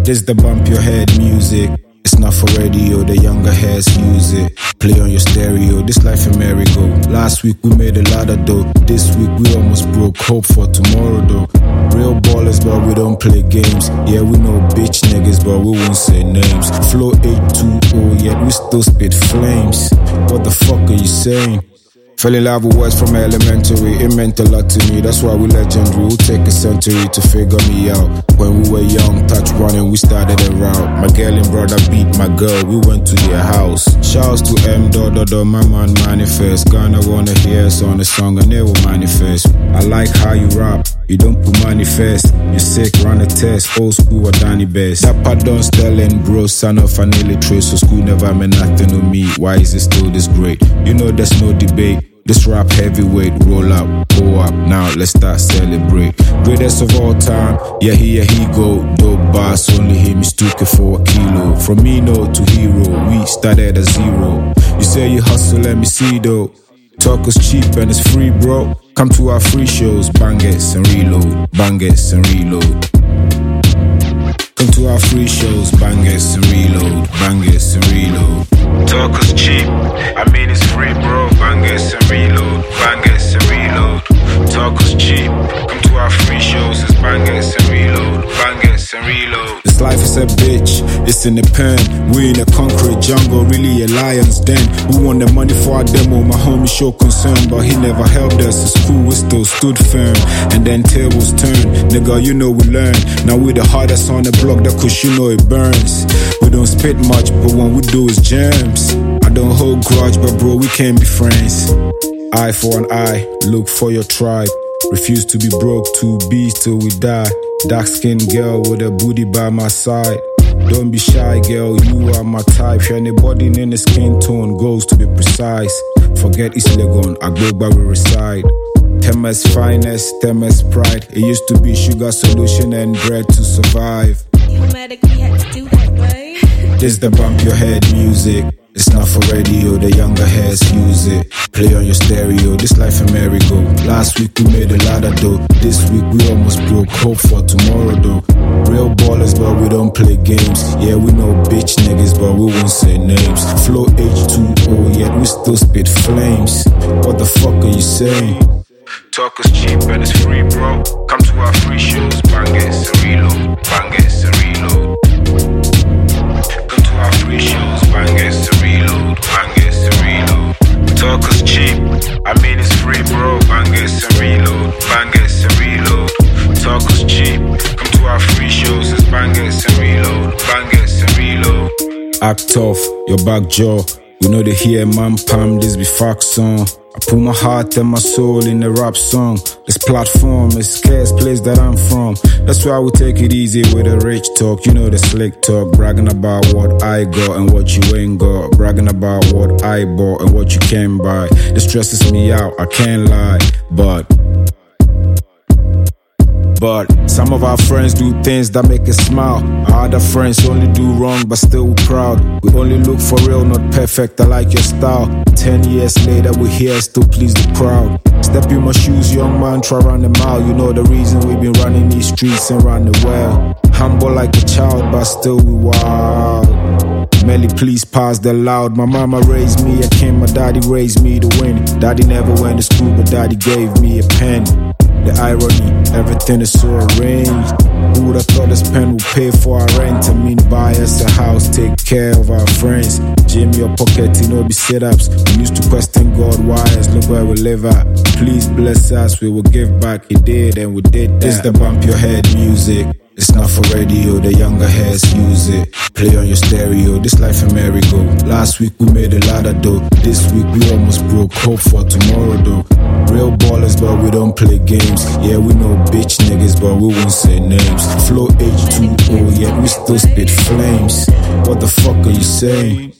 This the bump your head music. It's not for radio, the younger heads use it. Play on your stereo, this life a merry-go. Last week we made a lot of dough. This week we almost broke, hope for tomorrow though. Real ballers but we don't play games. Yeah, we know bitch niggas but we won't say names. Flow 820 yet we still spit flames. What the fuck are you saying? Fell in love with words from elementary, it meant a lot to me, that's why we legendary. We'll take a century to figure me out. When we were young, touch running, we started a route. My girl and brother beat my girl, we went to their house. Shouts to M. My man manifest. Ghana wanna hear us on the song and they will manifest. I like how you rap, you don't put manifest. You sick, run a test, old school or Danny best. That part don't stelling, bro, son of an illiterate. So school never meant nothing to me, why is it still this great? You know there's no debate. This rap heavyweight, roll up, go up, now let's start celebrate. Greatest of all time, yeah he go. Dope boss, only him mistook it for a kilo. From Mino to hero, we started at zero. You say you hustle, let me see though. Talk is cheap and it's free, bro. Come to our free shows, bang it and reload, bang it and reload. Come to our free shows, bang it and reload, bang it and reload. Talk is cheap, I mean it's free, bro. Bang it and reload, bang it and reload. Talk is cheap, come to our free shows, it's bang it and reload, bang it and reload. This life is a bitch, it's in the pen. We in a concrete jungle, really a lion's den. We want the money for our demo, my homie show concern, but he never helped us. It's cool, we still stood firm. And then tables turned, nigga, you know we learn. Now we the hardest on the block, that cause you know it burns. We don't spit much, but when we do it's gems. I don't hold grudge, but bro, we can't be friends. Eye for an eye, look for your tribe. Refuse to be broke, 2Bs till we die. Dark skinned girl with a booty by my side. Don't be shy, girl, you are my type. Anybody in the skin tone goes to be precise. Forget East Legon, I go by we reside. Temes finest, Temes pride. It used to be sugar solution and bread to survive. You medically had to do that, babe. This the bump your head music. It's not for radio, the younger heads use it. Play on your stereo, this life a merry-go. Last week we made a lot of dough. This week we almost broke, hope for tomorrow though. Real ballers but we don't play games. Yeah, we know bitch niggas but we won't say names. Flow H20 yet we still spit flames. What the fuck are you saying? Talk is cheap and it's free, bro. Come to our free shows, bang it and reload, bang it and reload. Come to our free shows, bang it and reload, bang it and reload. Talk is cheap, I mean it's free, bro. Bang it and reload, bang it and reload. Talk is cheap, come to our free shows, it's bang it and reload, bang it and reload. Act tough, your back jaw. We know they hear man palm, this be fact song. I put my heart and my soul in a rap song. This platform is scarce place that I'm from. That's why we take it easy with the rich talk. You know the slick talk, bragging about what I got and what you ain't got. Bragging about what I bought and what you can't buy. This stresses me out, I can't lie. But some of our friends do things that make us smile. Our other friends only do wrong but still we proud. We only look for real, not perfect, I like your style. 10 years later we here, still please the crowd. Step in my shoes, young man, try run a mile. You know the reason we've been running these streets and run the well. Humble like a child but still we wild. Melly, please pass the loud. My mama raised me a king, my daddy raised me to win. Daddy never went to school but daddy gave me a pen. The irony, everything is so arranged. Who would have thought this pen would pay for our rent? I mean, buy us a house, take care of our friends. Jimmy your pocket, you know, be sit-ups. We used to question God, why us, look where we live at. Please bless us, we will give back. He did, and we did that. It's the bump your head music. It's not for radio, the younger heads use it. Play on your stereo, this life a merry-go. Last week we made a lot of dough. This week we almost broke, hope for tomorrow though. Real ballers but we don't play games. Yeah, we know bitch niggas but we won't say names. Flow H20 yet we still spit flames. What the fuck are you saying?